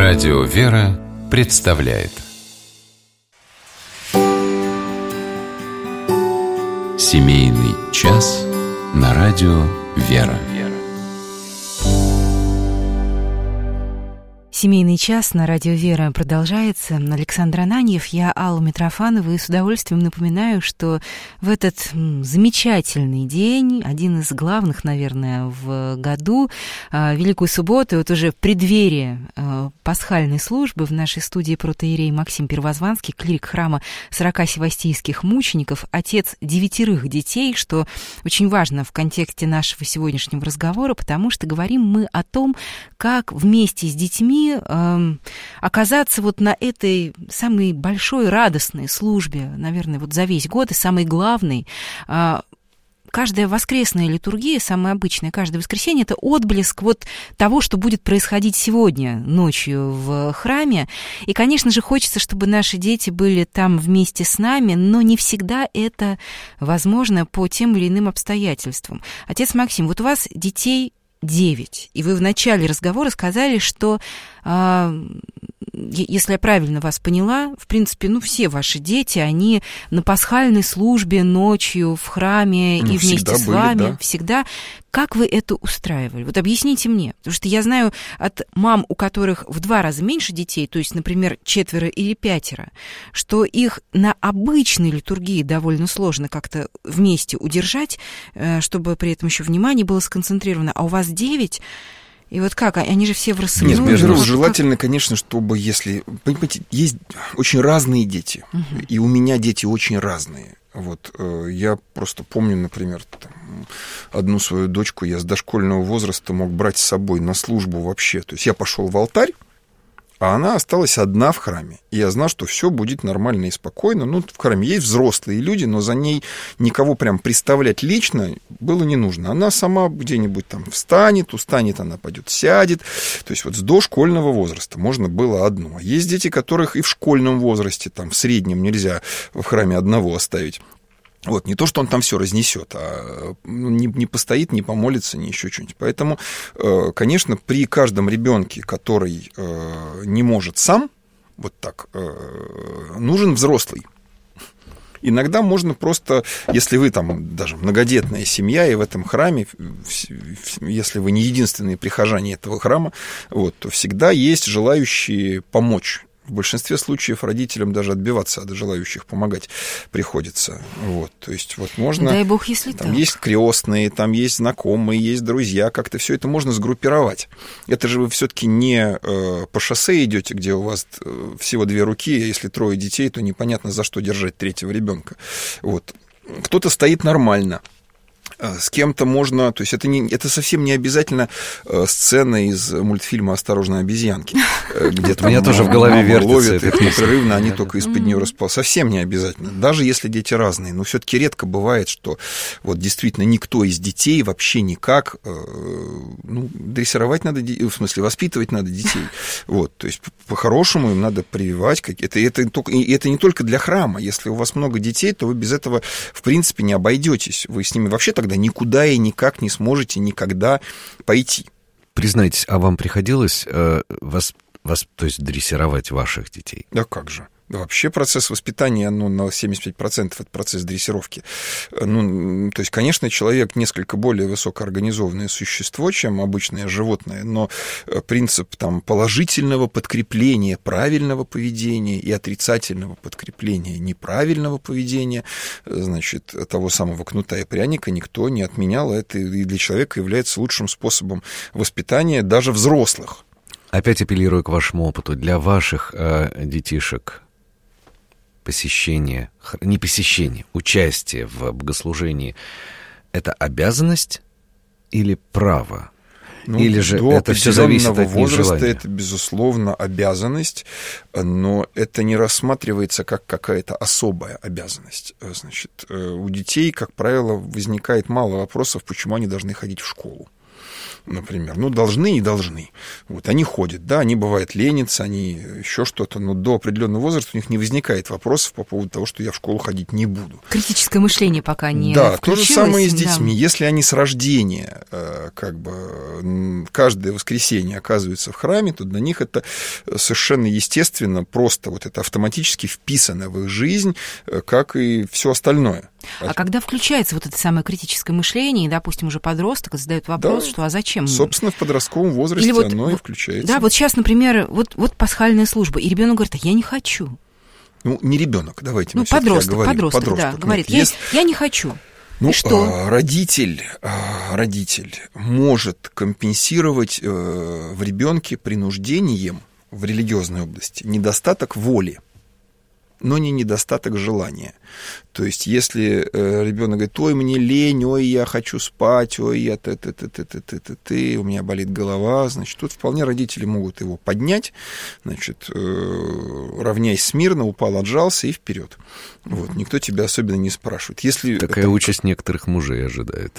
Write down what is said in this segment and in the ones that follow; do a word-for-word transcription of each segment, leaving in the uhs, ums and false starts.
Радио «Вера» представляет Семейный час на радио «Вера». Семейный час на радио «Вера» продолжается. Александр Ананьев, я Алла Митрофанова, и с удовольствием напоминаю, что в этот замечательный день, один из главных, наверное, в году, Великую субботу, вот уже в преддверии пасхальной службы в нашей студии протоиерей Максим Первозванский, клирик храма сорока севастийских мучеников, отец девятерых детей, что очень важно в контексте нашего сегодняшнего разговора, потому что говорим мы о том, как вместе с детьми оказаться вот на этой самой большой радостной службе, наверное, вот за весь год, и самой главной. Каждая воскресная литургия, самая обычная, каждое воскресенье, это отблеск вот того, что будет происходить сегодня ночью в храме. И, конечно же, хочется, чтобы наши дети были там вместе с нами, но не всегда это возможно по тем или иным обстоятельствам. Отец Максим, вот у вас детей девять, и вы в начале разговора сказали, что, э, если я правильно вас поняла, в принципе, ну, все ваши дети, они на пасхальной службе ночью в храме ну, и вместе с были, вами, да. всегда. Как вы это устраивали? Вот объясните мне, потому что я знаю от мам, у которых в два раза меньше детей, то есть, например, четверо или пятеро, что их на обычной литургии довольно сложно как-то вместе удержать, чтобы при этом еще внимание было сконцентрировано, а у вас девять, и вот как? Они же все в рассыпную. Нет, безусловно, вот желательно, как... конечно, чтобы если... Понимаете, есть очень разные дети, угу. и у меня дети очень разные. Вот, я просто помню, например, там, одну свою дочку я с дошкольного возраста мог брать с собой на службу вообще. То есть я пошел в алтарь, а она осталась одна в храме. И я знал, что все будет нормально и спокойно. Ну, в храме есть взрослые люди, но за ней никого прям представлять лично было не нужно. Она сама где-нибудь там встанет, устанет, она пойдет, сядет. То есть вот с дошкольного возраста можно было одну. А есть дети, которых и в школьном возрасте, там, в среднем нельзя в храме одного оставить. Вот, не то, что он там все разнесет, а не, не постоит, не помолится, ни еще что-нибудь. Поэтому, конечно, при каждом ребенке, который не может сам, вот так, нужен взрослый. Иногда можно просто, если вы там даже многодетная семья, и в этом храме, если вы не единственные прихожане этого храма, вот, то всегда есть желающие помочь. В большинстве случаев родителям даже отбиваться от желающих помогать приходится. Вот, то есть вот можно... Дай бог, если там так. Есть крестные, там есть знакомые, есть друзья, как-то все это можно сгруппировать. Это же вы все-таки не э, по шоссе идете, где у вас всего две руки, а если трое детей, то непонятно, за что держать третьего ребенка. Вот. Кто-то стоит нормально. С кем-то можно... То есть это, не, это совсем не обязательно сцена из мультфильма «Осторожно, обезьянки». Где у меня тоже в голове вертится. Ловят их непрерывно, они только из-под нее распал. Совсем не обязательно. Даже если дети разные. Но все-таки редко бывает, что вот действительно никто из детей вообще никак... Ну, дрессировать надо... В смысле, воспитывать надо детей. Вот, то есть по-хорошему им надо прививать какие-то... Это, это, это не только для храма. Если у вас много детей, то вы без этого, в принципе, не обойдетесь. Вы с ними вообще тогда никуда и никак не сможете никогда пойти. Признайтесь, а вам приходилось э, вас, вас, то есть дрессировать ваших детей? Да как же. Вообще процесс воспитания, ну, на семьдесят пять процентов это процесс дрессировки. Ну, то есть, конечно, человек несколько более высокоорганизованное существо, чем обычное животное, но принцип там, положительного подкрепления правильного поведения и отрицательного подкрепления неправильного поведения, значит, того самого кнута и пряника никто не отменял. Это и для человека является лучшим способом воспитания даже взрослых. Опять апеллирую к вашему опыту. Для ваших э, детишек посещение, не посещение, участие в богослужении — это обязанность или право? Ну, или же это все зависит от возраста, нежелания? Это, безусловно, обязанность, но это не рассматривается как какая-то особая обязанность. Значит, у детей, как правило, возникает мало вопросов, почему они должны ходить в школу. например. Ну, должны и должны. Вот, они ходят, да, они, бывает, ленятся, они еще что-то, но до определенного возраста у них не возникает вопросов по поводу того, что я в школу ходить не буду. Критическое мышление пока не Да, то включилось. же самое и с детьми. Да. Если они с рождения как бы каждое воскресенье оказываются в храме, то для них это совершенно естественно, просто вот это автоматически вписано в их жизнь, как и все остальное. А От... когда включается вот это самое критическое мышление, и, допустим, уже подросток задает вопрос, да, что а зачем? Собственно, в подростковом возрасте вот, оно и включается. Да, вот сейчас, например, вот, вот пасхальная служба, и ребенок говорит, а я не хочу. Ну, не ребенок, давайте ну, мы подросток, говорим. Подросток, подросток, да, говорит, я, если... я не хочу. Ну, и что? Родитель, родитель может компенсировать в ребенке принуждением в религиозной области недостаток воли, но не недостаток желания. То есть, если э, ребенок говорит, ой, мне лень, ой, я хочу спать, ой, я ты ты ты ты ты ты ты ты у меня болит голова, значит, тут вполне родители могут его поднять, значит, э, равняйся смирно, упал, отжался и вперед. Вот, никто тебя особенно не спрашивает. Если такая это... участь некоторых мужей ожидает.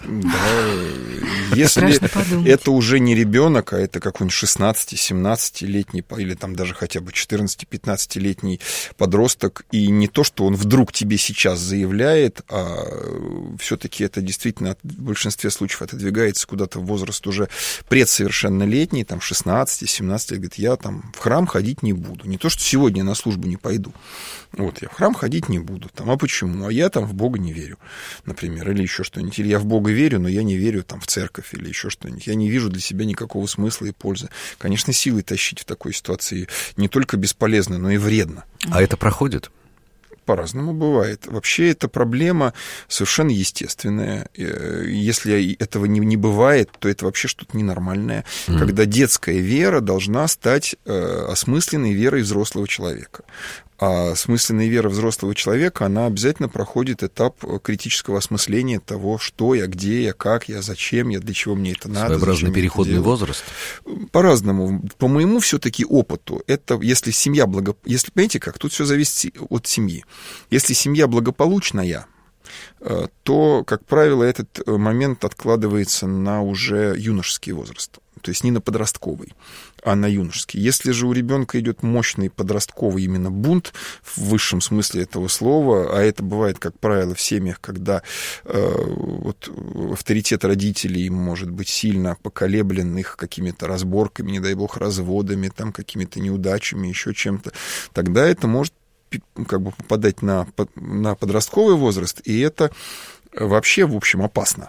Да, если это уже не ребенок, а это какой-нибудь шестнадцати-семнадцатилетний или там даже хотя бы четырнадцати-пятнадцатилетний подросток, и не то, что он вдруг тебе сейчас заявляет, а все-таки это действительно в большинстве случаев отодвигается куда-то в возраст уже предсовершеннолетний, там шестнадцати-семнадцати лет, говорит, я там в храм ходить не буду. Не то, что сегодня я на службу не пойду. Вот, я в храм ходить не буду. Там, а почему? А я там в Бога не верю, например, или еще что-нибудь. Или я в Бога верю, но я не верю там в церковь, или еще что-нибудь. Я не вижу для себя никакого смысла и пользы. Конечно, силой тащить в такой ситуации не только бесполезно, но и вредно. А это проходит? По-разному бывает. Вообще эта проблема совершенно естественная. Если этого не, не бывает, то это вообще что-то ненормальное. Mm. Когда детская вера должна стать э, осмысленной верой взрослого человека. А осмысленная вера взрослого человека, она обязательно проходит этап критического осмысления того, что я, где я, как я, зачем я, для чего мне это надо. Своеобразный переходный возраст? По-разному. По моему все-таки опыту, это если семья благо... Если, понимаете как, тут все зависит от семьи. Если семья благополучная, то, как правило, этот момент откладывается на уже юношеский возраст. То есть не на подростковый, а на юношеский. Если же у ребенка идет мощный подростковый именно бунт в высшем смысле этого слова, а это бывает, как правило, в семьях, когда э, вот, авторитет родителей может быть сильно поколеблен их какими-то разборками, не дай бог, разводами, там, какими-то неудачами, еще чем-то, тогда это может как бы попадать на, на подростковый возраст, и это вообще, в общем, опасно.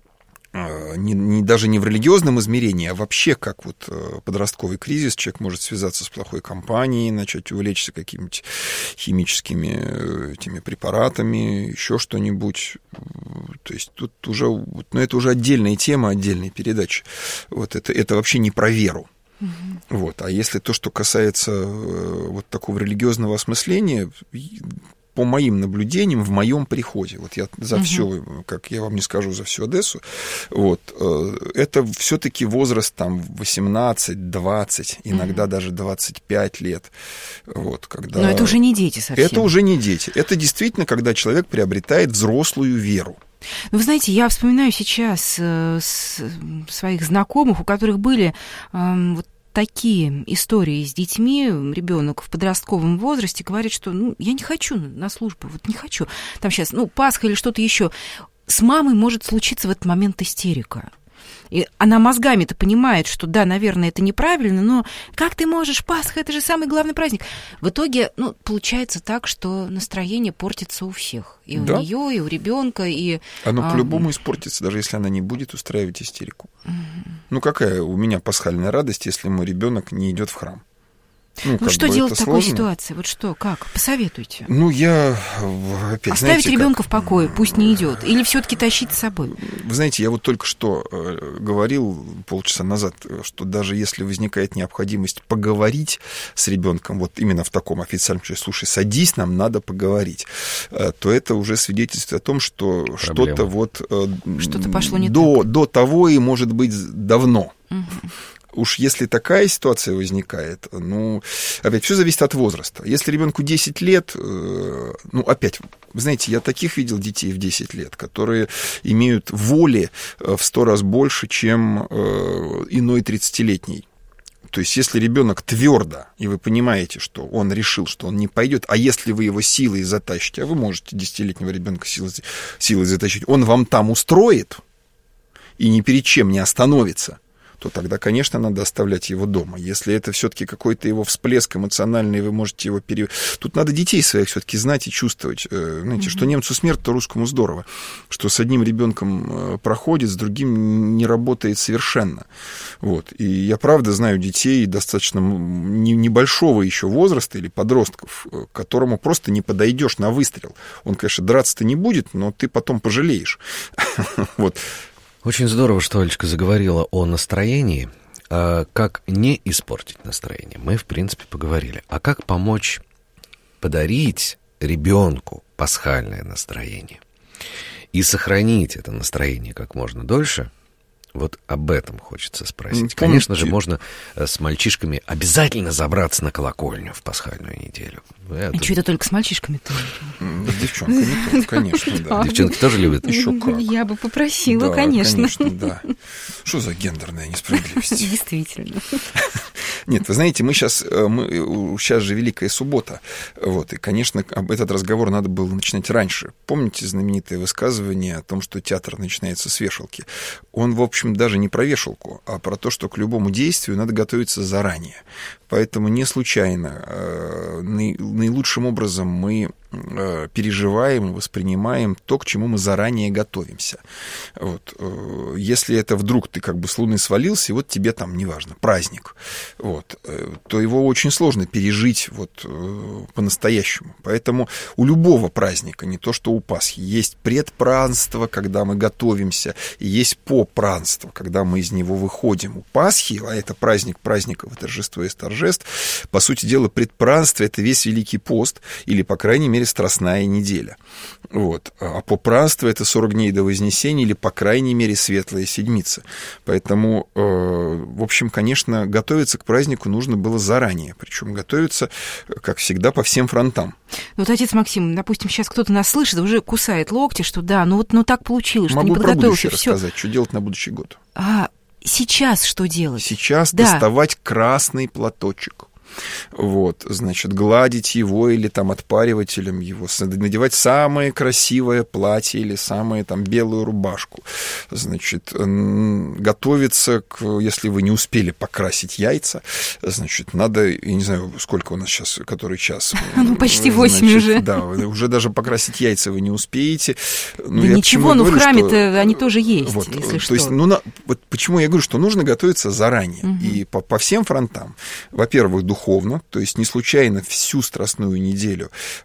Не, не, даже не в религиозном измерении, а вообще как вот подростковый кризис, человек может связаться с плохой компанией, начать увлечься какими-то химическими этими препаратами, еще что-нибудь. То есть тут уже, ну, это уже отдельная тема, отдельная передача. Вот это, это вообще не про веру. Uh-huh. Вот. А если то, что касается вот такого религиозного осмысления, по моим наблюдениям, в моем приходе, вот я за uh-huh. все, как я вам не скажу, за всю Одессу, вот, это все-таки возраст там восемнадцать, двадцать, иногда uh-huh. даже двадцать пять лет. Вот, когда... Но это уже не дети совсем. Это уже не дети. Это действительно, когда человек приобретает взрослую веру. Ну, вы знаете, я вспоминаю сейчас э, с, своих знакомых, у которых были э, вот такие истории с детьми. Ребенок в подростковом возрасте говорит, что ну, я не хочу на службу, вот не хочу. Там сейчас, ну, Пасха или что-то еще. С мамой может случиться в этот момент истерика. И она мозгами-то понимает, что да, наверное, это неправильно, но как ты можешь? Пасха — это же самый главный праздник. В итоге, ну, получается так, что настроение портится у всех. И да. у нее, и у ребенка, и... Оно а... по-любому испортится, даже если она не будет устраивать истерику. Угу. Ну, какая у меня пасхальная радость, если мой ребенок не идет в храм? Ну, ну что делать в такой сложно. ситуации? Вот что, как? Посоветуйте. Ну, я опять, Оставить знаете, ребенка как... в покое, пусть не идет. Или все-таки тащить с собой? Вы знаете, я вот только что э, говорил полчаса назад, что даже если возникает необходимость поговорить с ребенком, вот именно в таком официальном случае, слушай, садись, нам надо поговорить, э, то это уже свидетельствует о том, что проблема. Что-то вот э, что-то пошло не до, так. До того и, может быть, давно. Угу. уж если такая ситуация возникает, ну, опять, все зависит от возраста. Если ребенку десять лет, ну, опять, вы знаете, я таких видел детей в десять лет, которые имеют воли в сто раз больше, чем иной тридцатилетний. То есть, если ребенок твердо, и вы понимаете, что он решил, что он не пойдет, а если вы его силой затащите, а вы можете десятилетнего ребенка силой, силой затащить, он вам там устроит и ни перед чем не остановится, то тогда, конечно, надо оставлять его дома. Если это все-таки какой-то его всплеск эмоциональный, вы можете его пере... Тут надо детей своих все-таки знать и чувствовать. Знаете, mm-hmm. что немцу смерть, то русскому здорово. Что с одним ребенком проходит, с другим не работает совершенно. Вот. И я, правда, знаю детей достаточно небольшого еще возраста или подростков, к которому просто не подойдешь на выстрел. Он, конечно, драться-то не будет, но ты потом пожалеешь. Вот. Очень здорово, что Олечка заговорила о настроении. А как не испортить настроение? Мы, в принципе, поговорили. А как помочь подарить ребенку пасхальное настроение и сохранить это настроение как можно дольше? Вот об этом хочется спросить. Конечно же, можно с мальчишками обязательно забраться на колокольню в пасхальную неделю. Это... А что это только с мальчишками-то? С девчонками тоже, конечно, да. Девчонки тоже любят? Еще как. Я бы попросила, да, конечно. конечно, да. Что за гендерная несправедливость? Действительно. Нет, вы знаете, мы сейчас, мы, сейчас же Великая Суббота, вот, и, конечно, этот разговор надо было начинать раньше. Помните знаменитое высказывание о том, что театр начинается с вешалки? Он, в общем, даже не про вешалку, а про то, что к любому действию надо готовиться заранее. Поэтому не случайно наилучшим образом мы переживаем, воспринимаем то, к чему мы заранее готовимся. Вот. Если это вдруг ты как бы с Луны свалился, и вот тебе там, неважно, праздник, вот, то его очень сложно пережить вот по-настоящему. Поэтому у любого праздника, не то что у Пасхи, есть предпразднство, когда мы готовимся, и есть попразднство, когда мы из него выходим. У Пасхи, а это праздник праздников, торжество из торжеств, по сути дела, предпразднство — это весь Великий пост, или, по крайней мере, Страстная неделя. Вот. А попразднство — это сорок дней до Вознесения, или, по крайней мере, Светлая Седмица. Поэтому, э, в общем, конечно, готовиться к празднику нужно было заранее. Причем готовиться, как всегда, по всем фронтам. Вот, отец Максим, допустим, сейчас кто-то нас слышит, уже кусает локти, что да, ну вот ну так получилось, Могу что не подготовился. Могу про будущее всё. рассказать, что делать на будущий год. А сейчас что делать? Сейчас да. доставать красный платочек. Вот, значит, гладить его или там отпаривателем его, надевать самое красивое платье или самую там белую рубашку, значит, готовиться, к, если вы не успели покрасить яйца, значит, надо, я не знаю, сколько у нас сейчас, который час. Ну, почти восемь уже. Да, уже даже покрасить яйца вы не успеете. Ну, да ничего, ну в храме-то что... они тоже есть, вот, если то что. Есть, ну, на... вот почему я говорю, что нужно готовиться заранее, угу. и по, по всем фронтам. Во-первых, духовно, то есть не случайно всю Страстную неделю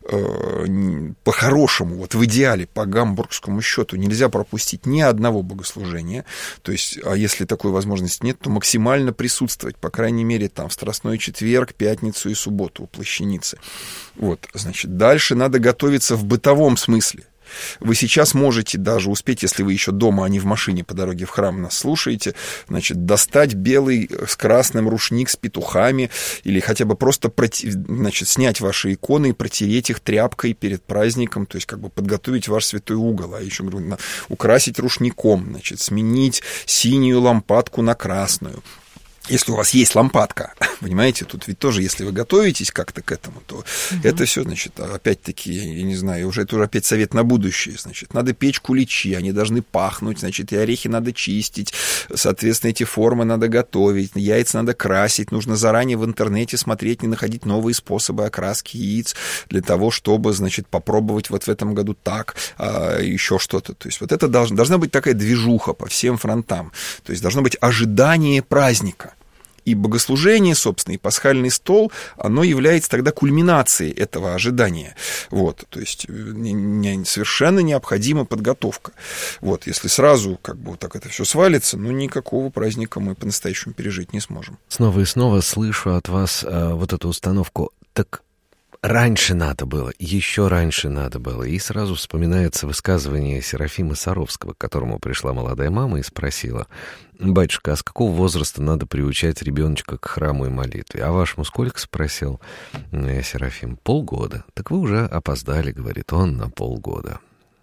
э, по-хорошему, вот в идеале, по гамбургскому счету, нельзя пропустить ни одного богослужения, то есть, а если такой возможности нет, то максимально присутствовать, по крайней мере, там, в Страстной четверг, пятницу и субботу у плащаницы. Вот, значит, дальше надо готовиться в бытовом смысле. Вы сейчас можете даже успеть, если вы еще дома, а не в машине по дороге в храм нас слушаете, значит, достать белый с красным рушник с петухами или хотя бы просто проти... значит, снять ваши иконы и протереть их тряпкой перед праздником, то есть как бы подготовить ваш святой угол, а еще говорю, украсить рушником, значит, сменить синюю лампадку на красную. Если у вас есть лампадка, понимаете, тут ведь тоже, если вы готовитесь как-то к этому, то угу. это все, значит, опять-таки, я не знаю, уже это уже опять совет на будущее, значит, надо печь куличи, они должны пахнуть, значит, и орехи надо чистить, соответственно, эти формы надо готовить, яйца надо красить, нужно заранее в интернете смотреть, не находить новые способы окраски яиц для того, чтобы, значит, попробовать вот в этом году так, а еще что-то, то есть вот это должна, должна быть такая движуха по всем фронтам, то есть должно быть ожидание праздника. И богослужение, собственно, и пасхальный стол, оно является тогда кульминацией этого ожидания. Вот, то есть не, не, совершенно необходима подготовка. Вот, если сразу как бы вот так это все свалится, ну, никакого праздника мы по-настоящему пережить не сможем. Снова и снова слышу от вас э, вот эту установку. Так Раньше надо было, еще раньше надо было. И сразу вспоминается высказывание Серафима Саровского, к которому пришла молодая мама и спросила: «Батюшка, а с какого возраста надо приучать ребеночка к храму и молитве?» «А вашему сколько?» — спросил Серафим. «Полгода». «Так вы уже опоздали», — говорит он, — «на полгода».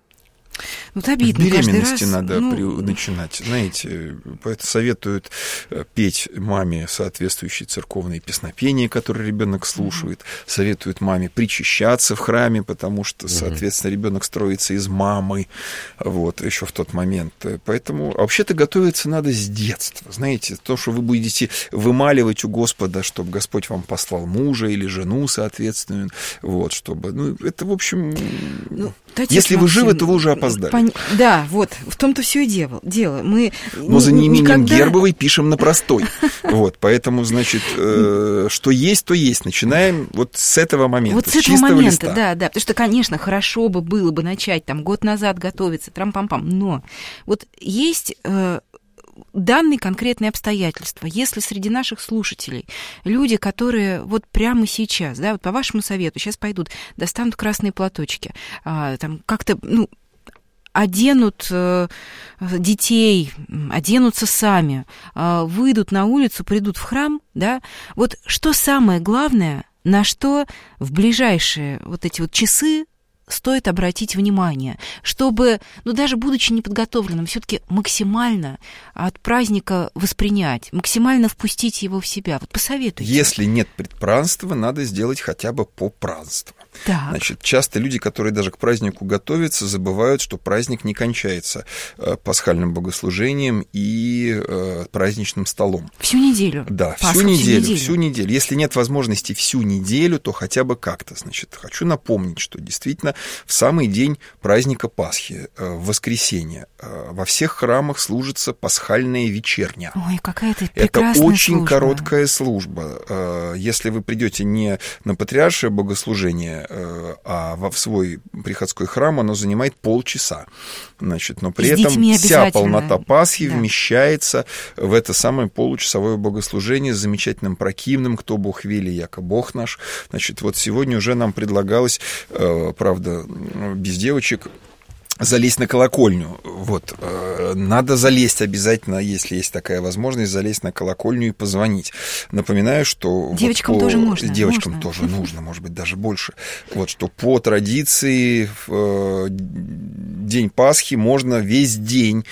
Вот обидно. В беременности раз, надо ну... при... начинать. Знаете, поэтому советуют петь маме соответствующие церковные песнопения, которые ребенок слушает. Mm-hmm. Советуют маме причащаться в храме, потому что, соответственно, mm-hmm. ребенок строится из мамы. Вот, еще в тот момент. Поэтому вообще-то готовиться надо с детства. Знаете, то, что вы будете вымаливать у Господа, чтобы Господь вам послал мужа или жену, соответственно, вот, чтобы... Ну, это, в общем... Ну, если вы живы, то вы уже опоздали. Пон... Да, вот, в том-то все и дело. дело. Мы Но за неимением никогда... Гербовой пишем на простой. Вот, поэтому, значит, э, что есть, то есть. Начинаем вот с этого момента, вот с, с этого чистого момента, листа. да, да. Потому что, конечно, хорошо бы было бы начать там год назад готовиться, трам-пам-пам. Но вот есть... Э, данные конкретные обстоятельства. Если среди наших слушателей люди, которые вот прямо сейчас, да, вот по вашему совету, сейчас пойдут, достанут красные платочки, а, там как-то, ну, оденут э, детей, оденутся сами, э, выйдут на улицу, придут в храм, да, вот что самое главное, на что в ближайшие вот эти вот часы стоит обратить внимание, чтобы, ну, даже будучи неподготовленным, все-таки максимально от праздника воспринять, максимально впустить его в себя. Вот посоветуйте. Если нет предпразднства, надо сделать хотя бы попраздство. Так. Значит, часто люди, которые даже к празднику готовятся, забывают, что праздник не кончается э, пасхальным богослужением и э, праздничным столом. Всю неделю. Да, Пасха, всю неделю, всю неделю. всю неделю. Если нет возможности всю неделю, то хотя бы как-то. Значит, хочу напомнить, что действительно в самый день праздника Пасхи, э, в воскресенье, э, во всех храмах служится пасхальная вечерня. Ой, какая это прекрасная Это очень служба. короткая служба. Э, если вы придете не на патриаршее богослужение, а в свой приходской храм, оно занимает полчаса. Значит, но при этом вся полнота Пасхи да. вмещается в это самое получасовое богослужение с замечательным прокимным «Кто Бог вели, яко Бог наш». Значит, вот сегодня уже нам предлагалось, правда, без девочек, залезть на колокольню. Вот. Надо залезть обязательно, если есть такая возможность, залезть на колокольню и позвонить. Напоминаю, что... Девочкам вот по... тоже можно. Девочкам можно. тоже нужно, может быть, даже больше. Вот, что по традиции в день Пасхи можно весь день,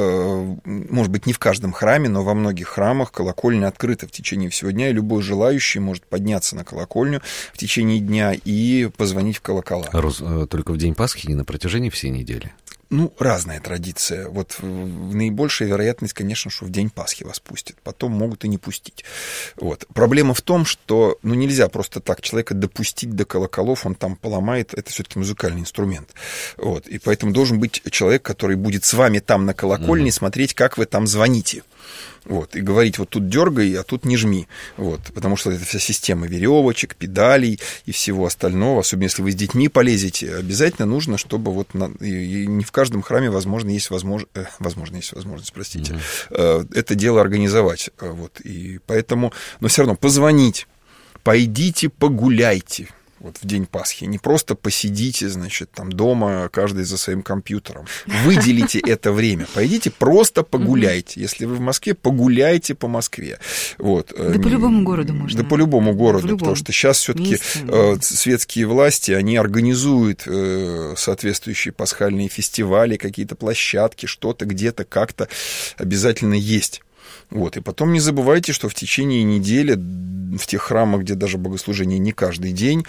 может быть, не в каждом храме, но во многих храмах колокольня открыта в течение всего дня, и любой желающий может подняться на колокольню в течение дня и позвонить в колокола. Рус, только в день Пасхи, не на протяжении всей недели? Ну, разная традиция. Вот наибольшая вероятность, конечно, что в день Пасхи вас пустят. Потом могут и не пустить. Вот. Проблема в том, что ну, нельзя просто так человека допустить до колоколов, он там поломает. Это все-таки музыкальный инструмент. Вот. И поэтому должен быть человек, который будет с вами там на колокольне, mm-hmm. смотреть, как вы там звоните. Вот, и говорить, вот тут дергай, а тут не жми. Вот, потому что это вся система веревочек, педалей и всего остального. Особенно если вы с детьми полезете, обязательно нужно, чтобы вот на, и, и не в каждом храме, возможно, есть возможность, э, возможно, есть возможность, простите, mm-hmm. э, это дело организовать. Вот, и поэтому, но все равно позвонить, пойдите погуляйте. Вот в день Пасхи. Не просто посидите, значит, там дома, каждый за своим компьютером. Выделите это время. Пойдите, просто погуляйте. Если вы в Москве, погуляйте по Москве. Вот. Да по любому городу можно. Да по любому городу, потому что сейчас все-таки светские власти, они организуют соответствующие пасхальные фестивали, какие-то площадки, что-то где-то как-то обязательно есть. Вот. И потом не забывайте, что в течение недели в тех храмах, где даже богослужение не каждый день,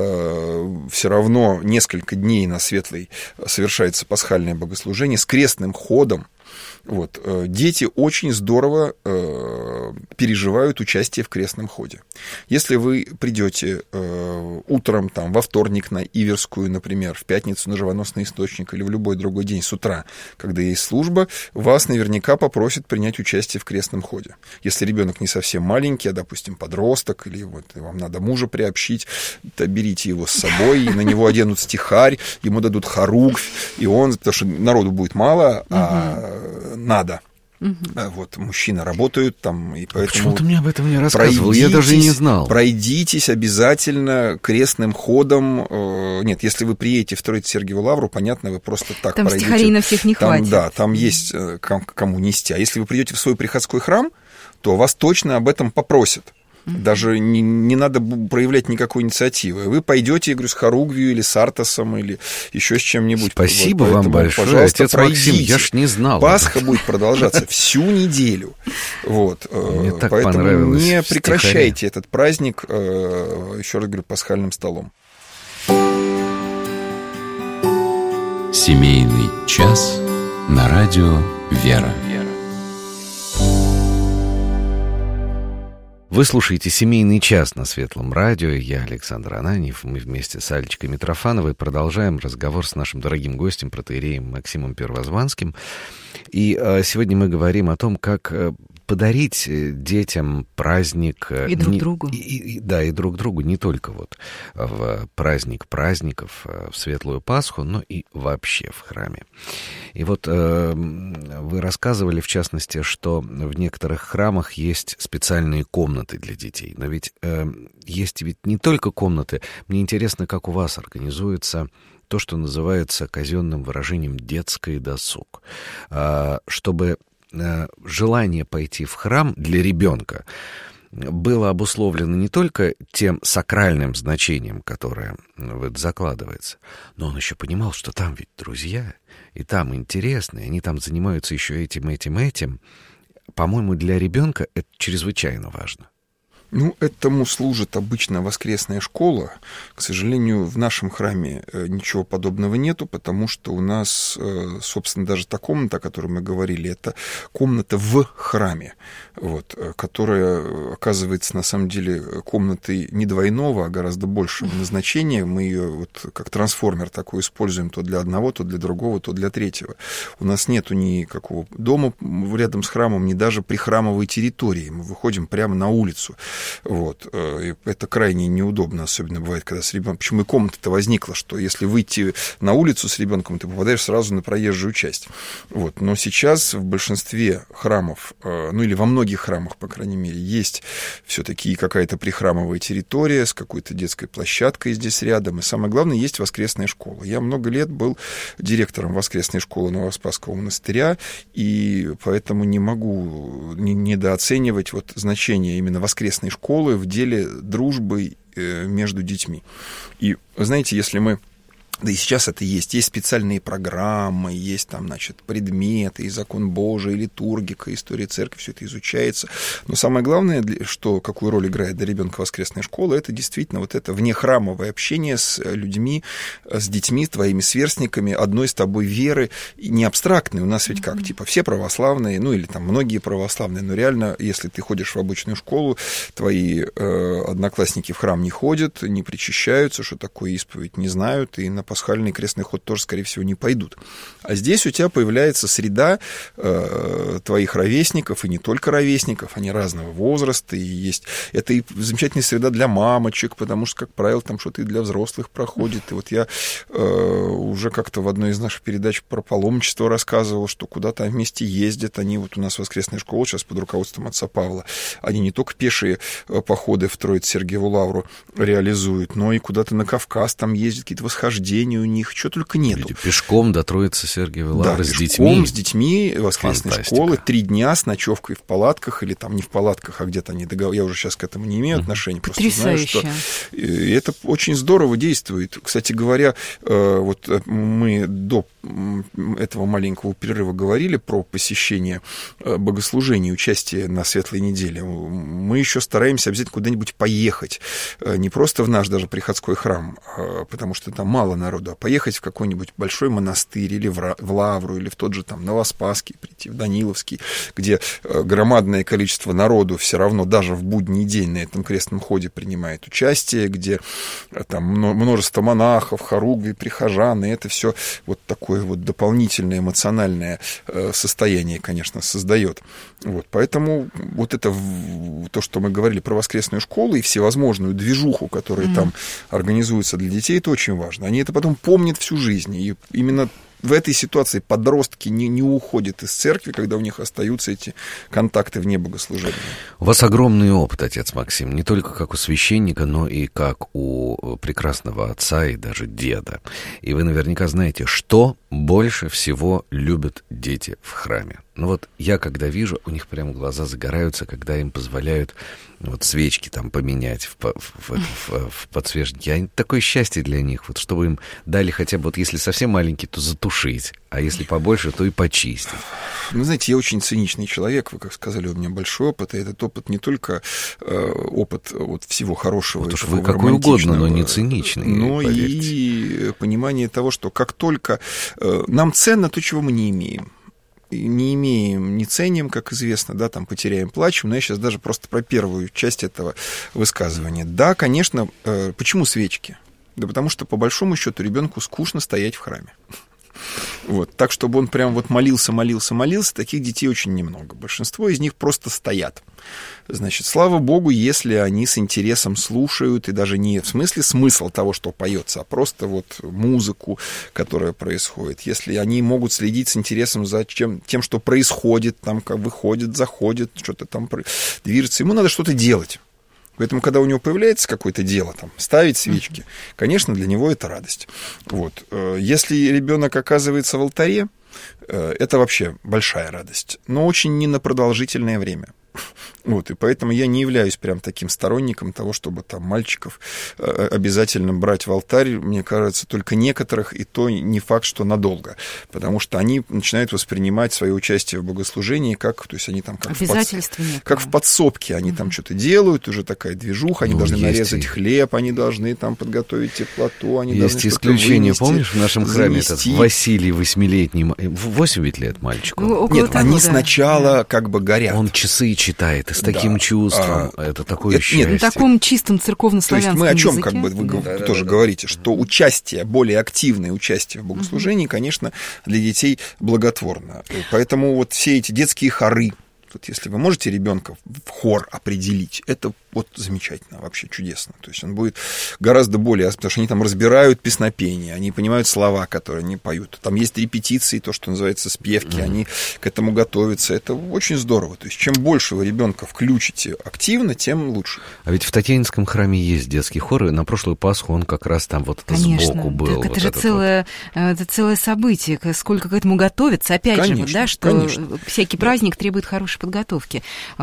э, все равно несколько дней на Светлой совершается пасхальное богослужение с крестным ходом. Вот. Дети очень здорово э, переживают участие в крестном ходе. Если вы придете э, утром, там, во вторник на Иверскую, например, в пятницу на Живоносный источник или в любой другой день с утра, когда есть служба, вас наверняка попросят принять участие в крестном ходе. Если ребенок не совсем маленький, а, допустим, подросток, или вот вам надо мужа приобщить, то берите его с собой, и на него оденут стихарь, ему дадут хоругвь, и он, потому что народу будет мало, а надо. Uh-huh. Вот, мужчины работают там, и поэтому... Почему ты мне об этом не рассказывал? Я даже и не знал. Пройдитесь обязательно крестным ходом. Нет, если вы приедете в Троице-Сергиеву лавру, понятно, вы просто так там пройдете. Там стихарей на всех не там, хватит. Да, там есть кому нести. А если вы придете в свой приходской храм, то вас точно об этом попросят. Даже не, не надо проявлять никакой инициативы. Вы пойдете, я говорю, с хоругвью или с артасом, или еще с чем-нибудь. Спасибо вот, вам большое, пожалуйста, отец пройдите. Максим, я ж не знал. Пасха будет продолжаться всю неделю. Вот. Мне так поэтому понравилось не прекращайте этот праздник, еще раз говорю, пасхальным столом. Семейный час на радио «Вера». Вы слушаете «Семейный час» на Светлом радио. Я Александр Ананьев. Мы вместе с Алечкой Митрофановой продолжаем разговор с нашим дорогим гостем, протоиереем Максимом Первозванским. И э, сегодня мы говорим о том, как э, подарить детям праздник... И друг не, другу. И, и, да, и друг другу, не только вот в праздник праздников, в Светлую Пасху, но и вообще в храме. И вот э, вы рассказывали, в частности, что в некоторых храмах есть специальные комнаты для детей. Но ведь э, есть ведь не только комнаты. Мне интересно, как у вас организуется то, что называется казенным выражением «детский досуг». Э, чтобы э, желание пойти в храм для ребенка было обусловлено не только тем сакральным значением, которое в это закладывается, но он еще понимал, что там ведь друзья, и там интересно, и они там занимаются еще этим, этим, этим. По-моему, для ребенка это чрезвычайно важно. Ну, этому служит обычно воскресная школа. К сожалению, в нашем храме ничего подобного нету, потому что у нас, собственно, даже та комната, о которой мы говорили, это комната в храме, вот, которая оказывается, на самом деле, комнатой не двойного, а гораздо большего назначения. Мы ее вот как трансформер такой используем то для одного, то для другого, то для третьего. У нас нету никакого дома рядом с храмом, ни даже прихрамовой территории. Мы выходим прямо на улицу. Вот. И это крайне неудобно, особенно бывает, когда с ребенком. Почему и комната-то возникла, что если выйти на улицу с ребенком, ты попадаешь сразу на проезжую часть. Вот. Но сейчас в большинстве храмов, ну или во многих храмах, по крайней мере, есть все-таки какая-то прихрамовая территория с какой-то детской площадкой здесь рядом. И самое главное, есть воскресная школа. Я много лет был директором воскресной школы Новоспасского монастыря, и поэтому не могу недооценивать вот значение именно воскресной школы в деле дружбы между детьми. И, знаете, если мы... Да и сейчас это есть. Есть специальные программы, есть там, значит, предметы, и закон Божий, и литургика, история церкви, все это изучается. Но самое главное, что, какую роль играет для ребенка воскресная школа, это действительно вот это внехрамовое общение с людьми, с детьми, твоими сверстниками, одной с тобой веры, не абстрактной. У нас ведь как, типа, все православные, ну или там многие православные, но реально, если ты ходишь в обычную школу, твои э, одноклассники в храм не ходят, не причащаются, что такое исповедь, не знают, и на пасхальный крестный ход тоже, скорее всего, не пойдут. А здесь у тебя появляется среда э, твоих ровесников, и не только ровесников, они разного возраста, и есть... Это и замечательная среда для мамочек, потому что, как правило, там что-то и для взрослых проходит. И вот я э, уже как-то в одной из наших передач про паломничество рассказывал, что куда-то вместе ездят. Они вот у нас воскресная школа сейчас под руководством отца Павла. Они не только пешие походы в Троице-Сергиеву лавру реализуют, но и куда-то на Кавказ там ездят, какие-то восхождения у них, что только нету. Пешком до Троицы-Сергиевой лавры, да, с пешком, детьми. с детьми воскресной Фантастика. школы, три дня с ночевкой в палатках, или там не в палатках, а где-то они договор... Я уже сейчас к этому не имею отношения, просто знаю, что и это очень здорово действует. Кстати говоря, вот мы до этого маленького перерыва говорили про посещение богослужений, участие на Светлой неделе. Мы еще стараемся обязательно куда-нибудь поехать, не просто в наш даже приходской храм, потому что там мало народу, а поехать в какой-нибудь большой монастырь или в Лавру, или в тот же там Новоспасский, прийти в Даниловский, где громадное количество народу все равно даже в будний день на этом крестном ходе принимает участие, где там множество монахов, хоругвий, прихожан, и это все вот такое вот дополнительное эмоциональное состояние, конечно, создает. Вот, поэтому вот это то, что мы говорили про воскресную школу и всевозможную движуху, которая mm-hmm. там организуется для детей, это очень важно. Они это потом помнят всю жизнь, и именно в этой ситуации подростки не, не уходят из церкви, когда у них остаются эти контакты вне богослужения. У вас огромный опыт, отец Максим, не только как у священника, но и как у прекрасного отца и даже деда. И вы наверняка знаете, что больше всего любят дети в храме. Ну вот я, когда вижу, у них прям глаза загораются, когда им позволяют вот свечки там поменять в, в, в, в, в подсвечнике. Такое счастье для них, вот чтобы им дали хотя бы, вот если совсем маленький, то затушить, а если побольше, то и почистить. Ну, знаете, я очень циничный человек, вы как сказали, у меня большой опыт, и этот опыт не только э, опыт вот, всего хорошего. Вот уж вы какой угодно, но не циничный. Но поверьте. И понимание того, что как только э, нам ценно то, чего мы не имеем. Не имеем, не ценим, как известно, да, там потеряем, плачем, но я сейчас даже просто про первую часть этого высказывания. Да, конечно, э, почему свечки? Да потому что, по большому счету, ребенку скучно стоять в храме. Вот. Так, чтобы он прям вот молился, молился, молился, таких детей очень немного. Большинство из них просто стоят. Значит, слава богу, если они с интересом слушают, и даже не в смысле смысл того, что поется, а просто вот музыку, которая происходит. Если они могут следить с интересом за чем, тем, что происходит, там, как выходит, заходит, что-то там движется, ему надо что-то делать. Поэтому, когда у него появляется какое-то дело, там, ставить свечки, конечно, для него это радость. Вот. Если ребенок оказывается в алтаре, это вообще большая радость, но очень не на продолжительное время. Вот, и поэтому я не являюсь прям таким сторонником того, чтобы там мальчиков обязательно брать в алтарь. Мне кажется, только некоторых, и то не факт, что надолго. Потому что они начинают воспринимать свое участие в богослужении как, то есть они там как, в, под... как в подсобке. Они mm-hmm. там что-то делают, уже такая движуха, они ну, должны нарезать и... хлеб, они должны там подготовить теплоту, они есть должны исключение, вынести, помнишь, в нашем храме занести. Этот Василий, восьмилетний, восемь ведь лет мальчику. Ну, Нет, того, они да. сначала да. как бы горят. Он часы читает, и с таким да. чувством. А, это такое это, счастье. Нет, на таком чистом церковно-славянском языке. То есть мы о чем, языке? как бы, вы да. тоже да, говорите, да. что участие, более активное участие в богослужении, uh-huh. конечно, для детей благотворно. Поэтому вот все эти детские хоры, вот если вы можете ребенка в хор определить, это вот замечательно, вообще чудесно. То есть он будет гораздо более... Потому что они там разбирают песнопение, они понимают слова, которые они поют. Там есть репетиции, то, что называется спевки, mm-hmm. они к этому готовятся. Это очень здорово. То есть чем больше вы ребенка включите активно, тем лучше. А ведь в Татьянинском храме есть детский хор, и на прошлую Пасху он как раз там вот Конечно, сбоку был. Так это вот же целое, вот. это целое событие, сколько к этому готовится. Опять конечно, же, вот, да, что конечно. всякий праздник требует хорошей подготовки.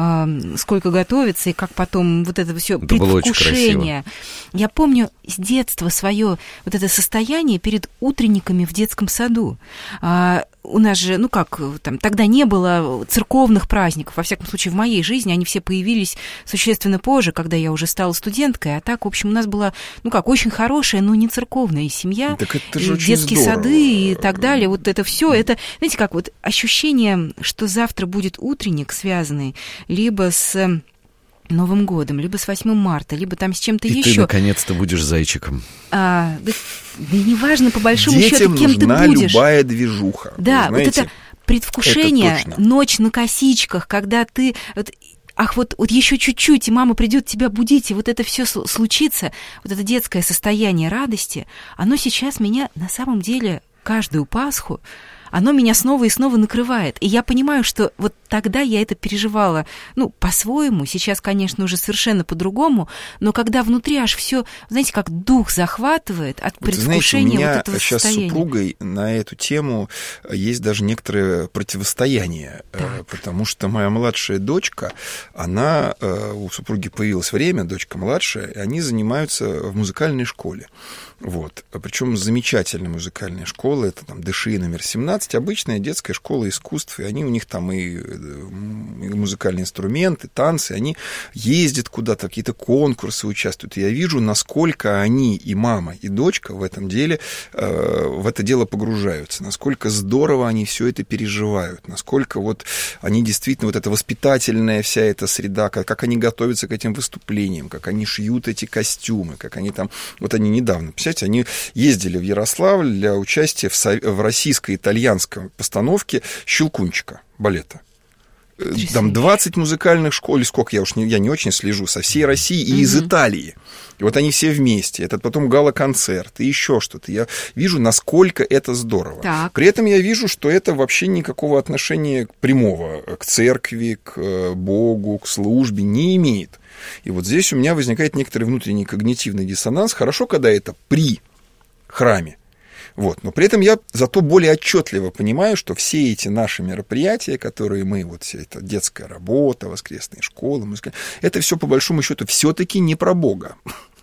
Сколько готовится, и как потом вот это все предвкушение. Я помню с детства свое вот это состояние перед утренниками в детском саду. А, у нас же, ну как, там, тогда не было церковных праздников, во всяком случае, в моей жизни они все появились существенно позже, когда я уже стала студенткой, а так, в общем, у нас была, ну как, очень хорошая, но не церковная семья, так это и же очень детские здорово. сады и так далее. Вот это все, это, знаете, как вот ощущение, что завтра будет утренник, связанный либо с Новым годом, либо с восьмым марта, либо там с чем-то и еще. И ты наконец-то будешь зайчиком. А, да, да неважно, по большому Детям счету, кем ты нужна будешь. Любая движуха. Да, вот это предвкушение, это ночь на косичках, когда ты... Вот, ах, вот, вот еще чуть-чуть, и мама придет тебя будить, и вот это все случится, вот это детское состояние радости, оно сейчас меня на самом деле каждую Пасху, оно меня снова и снова накрывает. И я понимаю, что вот тогда я это переживала, ну, по-своему, сейчас, конечно, уже совершенно по-другому, но когда внутри аж все, знаете, как дух захватывает от вот, предвкушения знаете, вот этого сейчас состояния. С супругой на эту тему есть даже некоторое противостояние, так. потому что моя младшая дочка, она, у супруги появилось время, дочка младшая, и они занимаются в музыкальной школе. Вот. Причем замечательная музыкальная школа, это там ДШИ номер семнадцать, обычная детская школа искусств, и они у них там и, и музыкальные инструменты, танцы, они ездят куда-то, какие-то конкурсы участвуют. И я вижу, насколько они, и мама, и дочка в этом деле, э, в это дело погружаются, насколько здорово они все это переживают, насколько вот они действительно, вот эта воспитательная вся эта среда, как, как они готовятся к этим выступлениям, как они шьют эти костюмы, как они там, вот они недавно, они ездили в Ярославль для участия в, со... в российско-итальянской постановке «Щелкунчика» балета. там двадцать музыкальных школ, или сколько, я уж не, я не очень слежу, со всей России и mm-hmm. из Италии. И вот они все вместе. Это потом гала-концерт и еще что-то. Я вижу, насколько это здорово. Так. При этом я вижу, что это вообще никакого отношения прямого к церкви, к Богу, к службе не имеет. И вот здесь у меня возникает некоторый внутренний когнитивный диссонанс. Хорошо, когда это при храме. Вот. Но при этом я зато более отчетливо понимаю, что все эти наши мероприятия, которые мы, вот вся эта детская работа, воскресные школы, музыка, это все по большому счету все-таки не про Бога,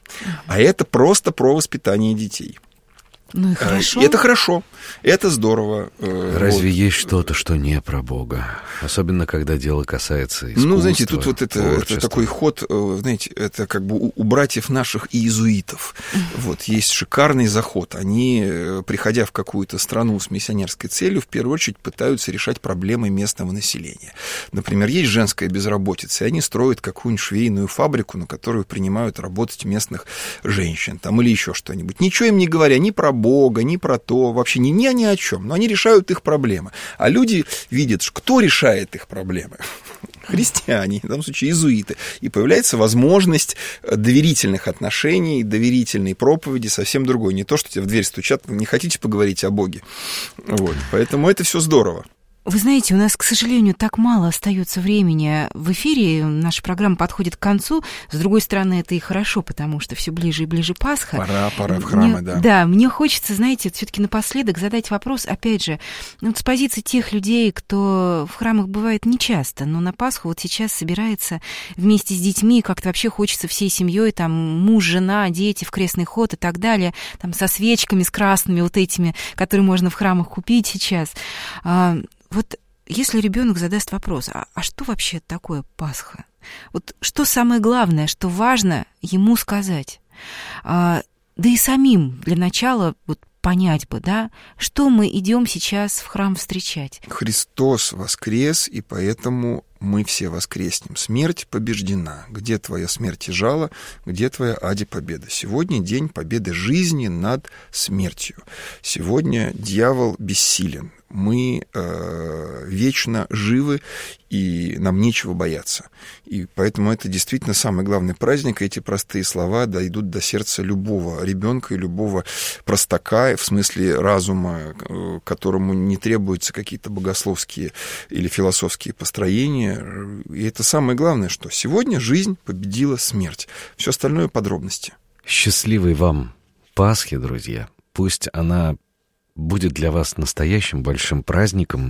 а это просто про воспитание детей. Ну и хорошо. Это хорошо, это здорово. Разве вот. Есть что-то, что не про Бога? Особенно, когда дело касается искусства, ну, знаете, тут вот это, это такой ход, знаете, это как бы у, у братьев наших иезуитов. Вот, есть шикарный заход. Они, приходя в какую-то страну с миссионерской целью, в первую очередь пытаются решать проблемы местного населения. Например, есть женская безработица, и они строят какую-нибудь швейную фабрику, на которую принимают работать местных женщин, там, или еще что-нибудь. Ничего им не говоря ни про Бога, ни про то, вообще ни, ни, ни о чем. Но они решают их проблемы. А люди видят, кто решает их проблемы. Христиане, в данном случае иезуиты. И появляется возможность доверительных отношений, доверительной проповеди, совсем другой. Не то, что тебе в дверь стучат, вы не хотите поговорить о Боге. Вот. Поэтому это все здорово. Вы знаете, у нас, к сожалению, так мало остается времени в эфире. Наша программа подходит к концу. С другой стороны, это и хорошо, потому что все ближе и ближе Пасха. Пора, пора в храмы, мне, да. Да, мне хочется, знаете, все-таки напоследок задать вопрос, опять же, вот с позиции тех людей, кто в храмах бывает нечасто, но на Пасху вот сейчас собирается вместе с детьми, как-то вообще хочется всей семьей, там муж, жена, дети в крестный ход и так далее, там со свечками, с красными вот этими, которые можно в храмах купить сейчас. Вот если ребенок задаст вопрос, а, а что вообще такое Пасха? Вот что самое главное, что важно ему сказать? А, да и самим для начала вот понять бы, да, что мы идем сейчас в храм встречать. Христос воскрес, и поэтому мы все воскреснем. Смерть побеждена. Где твоя смерть и жало, где твоя ади победа? Сегодня день победы жизни над смертью. Сегодня дьявол бессилен. Мы э, вечно живы, и нам нечего бояться. И поэтому это действительно самый главный праздник. Эти простые слова дойдут до сердца любого ребенка и любого простака, в смысле разума, которому не требуются какие-то богословские или философские построения. И это самое главное, что сегодня жизнь победила смерть. Все остальное подробности. Счастливой вам Пасхи, друзья. Пусть она будет для вас настоящим большим праздником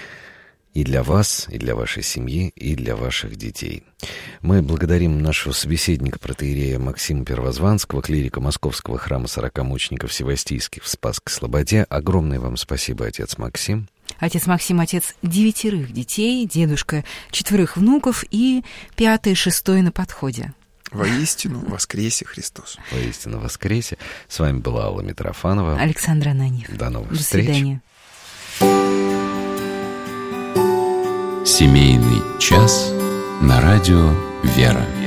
и для вас, и для вашей семьи, и для ваших детей. Мы благодарим нашего собеседника, протоиерея Максима Первозванского, клирика Московского храма сорока мучеников Севастийских в Спасской Слободе. Огромное вам спасибо, отец Максим. Отец Максим — отец девятерых детей, дедушка четверых внуков и пятый, шестой на подходе. Воистину воскресе Христос. Воистину воскресе. С вами была Алла Митрофанова. Александр Ананьев. До новых До встреч. До свидания. Семейный час на радио «Вера».